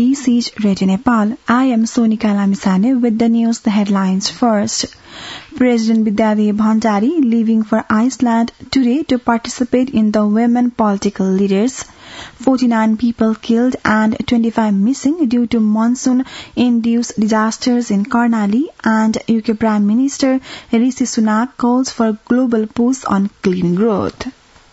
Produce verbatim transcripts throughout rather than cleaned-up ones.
This is Radio Nepal. I am Sonika Lamisane with the news, the headlines first. President Vidyadevi Bhandari leaving for Iceland today to participate in the Women Political Leaders. forty-nine people killed and twenty-five missing due to monsoon-induced disasters in Karnali, and U K Prime Minister Rishi Sunak calls for global push on clean growth.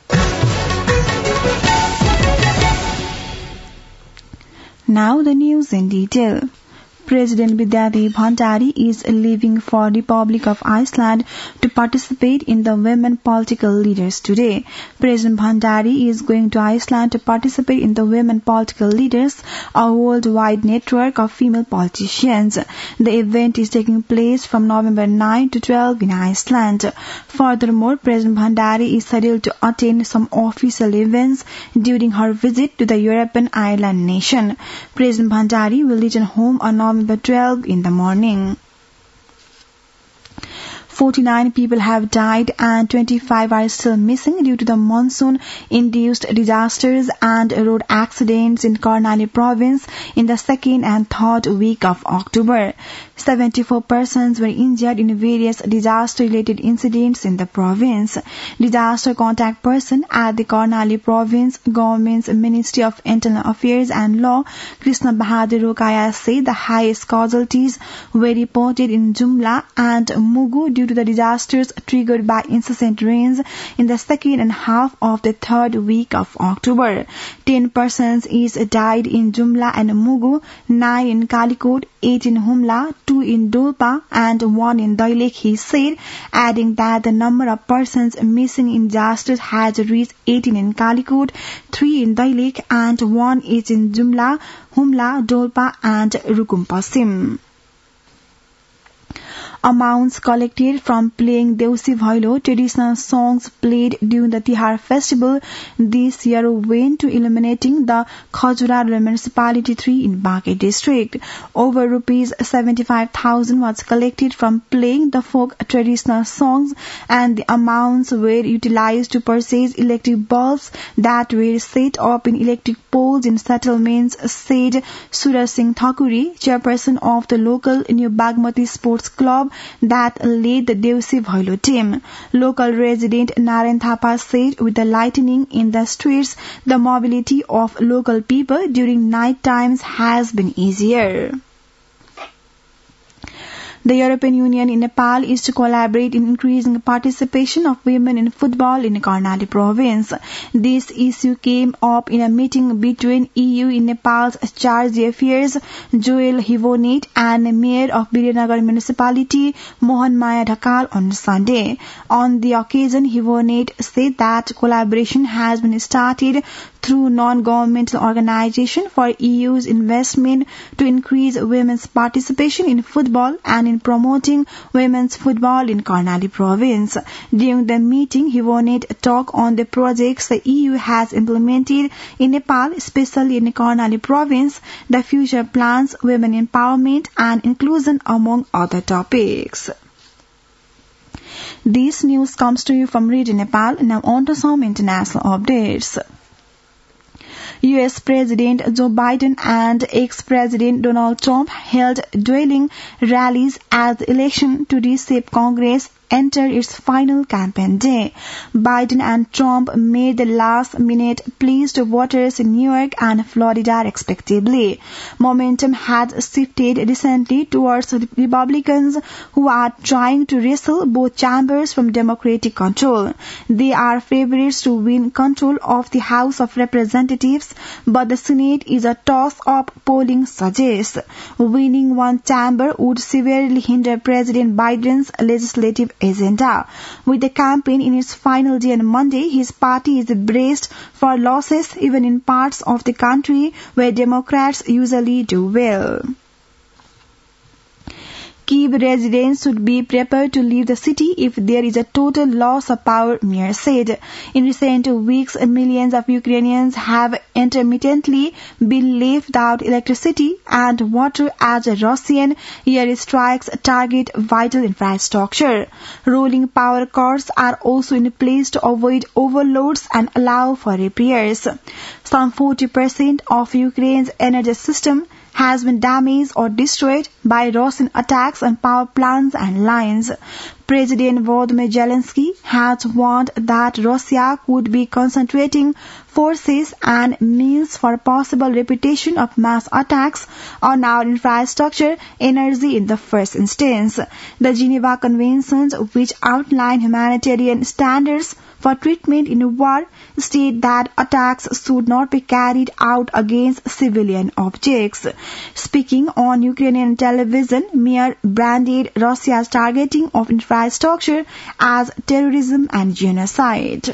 Now the news in detail. President Vidyadevi Bhandari is leaving for Republic of Iceland to participate in the Women Political Leaders today. President Bhandari is going to Iceland to participate in the Women Political Leaders, a worldwide network of female politicians. The event is taking place from November ninth to twelfth in Iceland. Furthermore, President Bhandari is scheduled to attend some official events during her visit to the European island nation. President Bhandari will return home on November twelfth in the morning. forty-nine people have died and twenty-five are still missing due to the monsoon-induced disasters and road accidents in Karnali province in the second and third week of October. seventy-four persons were injured in various disaster-related incidents in the province. Disaster contact person at the Karnali province government's Ministry of Internal Affairs and Law, Krishna Bahadur Rokaya, said the highest casualties were reported in Jumla and Mugu due to the disasters triggered by incessant rains in the second and half of the third week of October. Ten persons each died in Jumla and Mugu, nine in Kalikot, eight in Humla, two in Dolpa and one in Dailek, he said, adding that the number of persons missing in disasters has reached eighteen in Kalikot, three in Dailek and one is in Jumla, Humla, Dolpa and Rukum Pasim. Amounts collected from playing Deusi Bhailo, traditional songs played during the Tihar festival this year, went to eliminating the Khajura Municipality three in Baghai district. Over rupees seventy-five thousand was collected from playing the folk traditional songs, and the amounts were utilized to purchase electric bulbs that were set up in electric poles in settlements, said Suraj Singh Thakuri, chairperson of the local New Bagmati Sports Club that led the Deusi Bhailo team. Local resident Narayan Thapa said with the lightning in the streets, the mobility of local people during night times has been easier. The European Union in Nepal is to collaborate in increasing participation of women in football in Karnali province. This issue came up in a meeting between E U in Nepal's Charge d'Affaires, Joel Hivonit, and Mayor of Biryanagar Municipality, Mohan Maya Dhakal, on Sunday. On the occasion, Hivonit said that collaboration has been started through non-governmental organization for E U's investment to increase women's participation in football and in promoting women's football in Karnali province. During the meeting, Hivonit talked on the projects the E U has implemented in Nepal, especially in Karnali province, the future plans, women empowerment and inclusion, among other topics. This news comes to you from Radio Nepal. Now on to some international updates. U S President Joe Biden and ex-President Donald Trump held dueling rallies as the election to reshape Congress entered its final campaign day. Biden and Trump made the last-minute pleas to voters in New York and Florida, respectively. Momentum had shifted recently towards Republicans, who are trying to wrestle both chambers from Democratic control. They are favorites to win control of the House of Representatives, but the Senate is a toss-up, polling suggests. Winning one chamber would severely hinder President Biden's legislative agenda. With the campaign in its final day on Monday, his party is braced for losses even in parts of the country where Democrats usually do well. Kyiv residents should be prepared to leave the city if there is a total loss of power, Mayor said. In recent weeks, millions of Ukrainians have intermittently been left without electricity and water as Russian air strikes target vital infrastructure. Rolling power cords are also in place to avoid overloads and allow for repairs. Some forty percent of Ukraine's energy system has been damaged or destroyed by Russian attacks on power plants and lines. President Volodymyr Zelensky has warned that Russia could be concentrating forces and means for possible repetition of mass attacks on our infrastructure energy in the first instance. The Geneva Conventions, which outline humanitarian standards for treatment in war, state that attacks should not be carried out against civilian objects. Speaking on Ukrainian television, Mayor branded Russia's targeting of infrastructure as terrorism and genocide.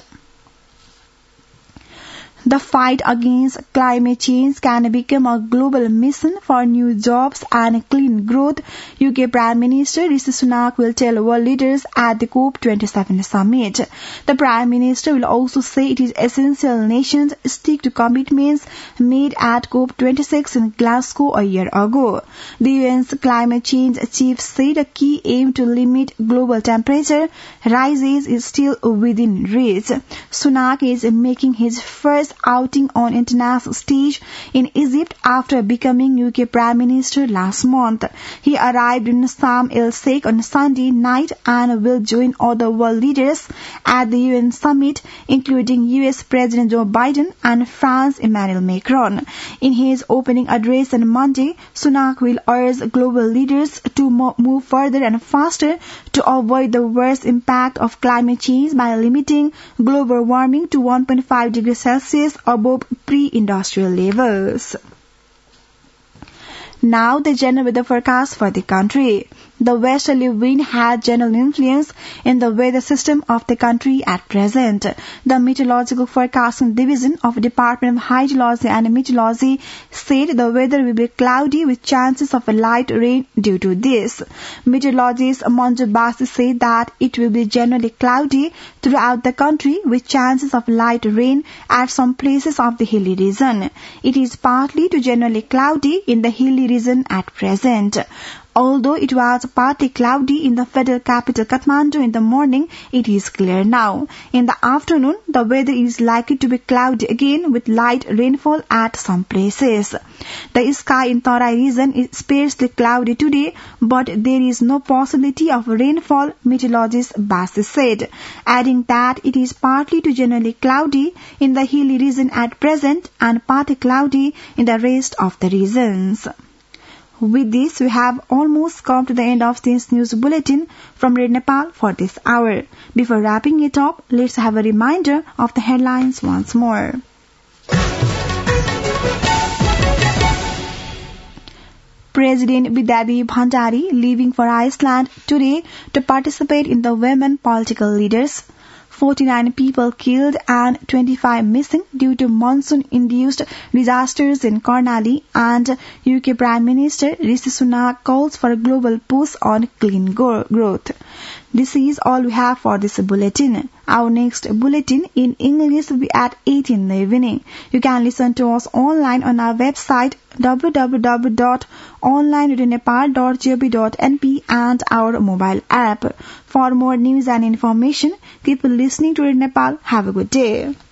The fight against climate change can become a global mission for new jobs and clean growth, U K Prime Minister Rishi Sunak will tell world leaders at the COP twenty-seven summit. The Prime Minister will also say it is essential nations stick to commitments made at COP twenty-six in Glasgow a year ago. The U N's climate change chief said a key aim to limit global temperature rises is still within reach. Sunak is making his first outing on international stage in Egypt after becoming U K Prime Minister last month. He arrived in Sharm el-Sheikh on Sunday night and will join other world leaders at the U N summit, including U S President Joe Biden and France Emmanuel Macron. In his opening address on Monday, Sunak will urge global leaders to mo- move further and faster to avoid the worst impact of climate change by limiting global warming to one point five degrees Celsius above pre-industrial levels. Now the general weather forecast for the country. The westerly wind had general influence in the weather system of the country at present. The Meteorological Forecasting Division of Department of Hydrology and Meteorology said the weather will be cloudy with chances of a light rain due to this. Meteorologist Manju Basi said that it will be generally cloudy throughout the country with chances of light rain at some places of the hilly region. It is partly to generally cloudy in the hilly region at present. Although it was partly cloudy in the federal capital Kathmandu in the morning, it is clear now. In the afternoon, the weather is likely to be cloudy again with light rainfall at some places. The sky in Tarai region is sparsely cloudy today, but there is no possibility of rainfall, meteorologist Basi said, adding that it is partly to generally cloudy in the hilly region at present and partly cloudy in the rest of the regions. With this, we have almost come to the end of this news bulletin from Radio Nepal for this hour. Before wrapping it up, let's have a reminder of the headlines once more. President Vidyadevi Bhandari leaving for Iceland today to participate in the Women Political Leaders. forty-nine people killed and twenty-five missing due to monsoon-induced disasters in Karnali, and U K Prime Minister Rishi Sunak calls for a global push on clean growth. This is all we have for this bulletin. Our next bulletin in English will be at eight in the evening. You can listen to us online on our website w w w dot online radio nepal dot gov dot n p and our mobile app. For more news and information, keep listening to Radio Nepal. Have a good day.